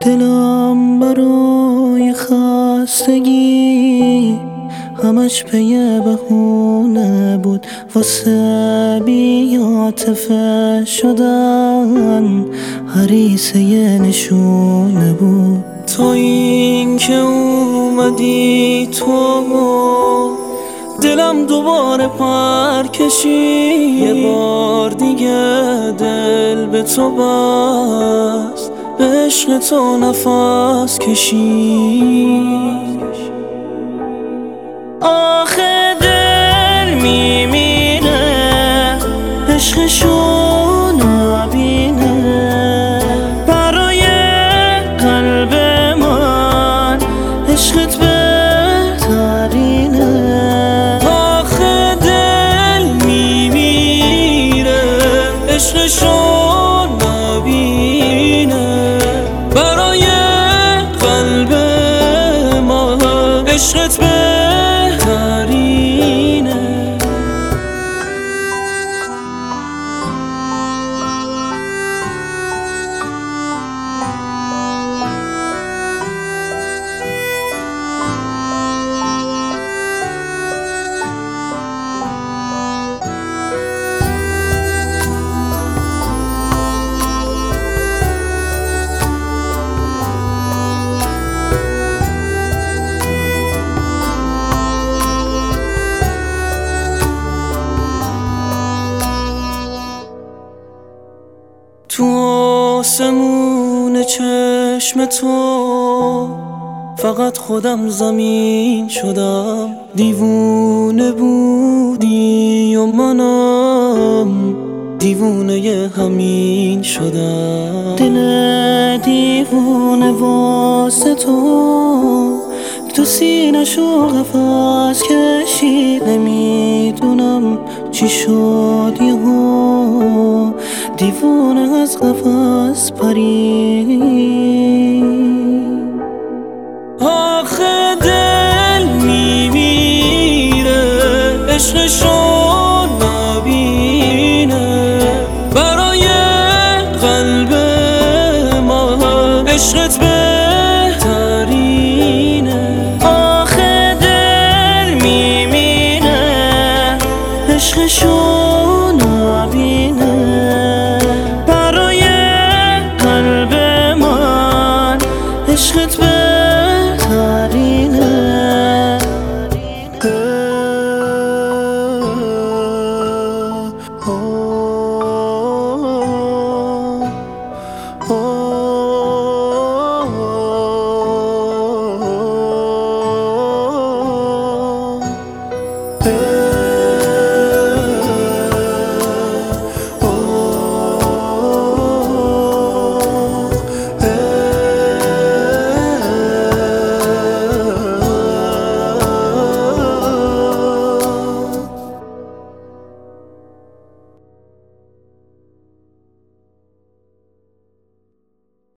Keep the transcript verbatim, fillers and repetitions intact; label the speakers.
Speaker 1: دلم برای خستگی همش پی بهونه بود، واسه بی عاطفه شدن هریسه نشونه بود. تا این که اومدی تو دلم دوباره پر کشید، یه بار دیگه دل به تو بست، به عشق تو نفس کشید. آخه دل میمیره عشقشو نبینه، برای قلب من عشقت بهترینه. آخه دل میمیره عشقشو نبینه، برای قلب من عشقت بهترینه. تو آسمون چشم تو فقط خودم زمین شدم، دیوونه بودی و منم دیوونه همین شدم. دل دیوونه واسه تو تو سینه‌شو قفس کشید، نمیدونم چی شد یهو دیوونه از قفس پرید. آخه دل میمیره عشقشو نبینه، برای قلب من عشقت بهترینه. آخه دل میمیره عشقشو نبینه، برای قلب من عشقت بهترینه. Oh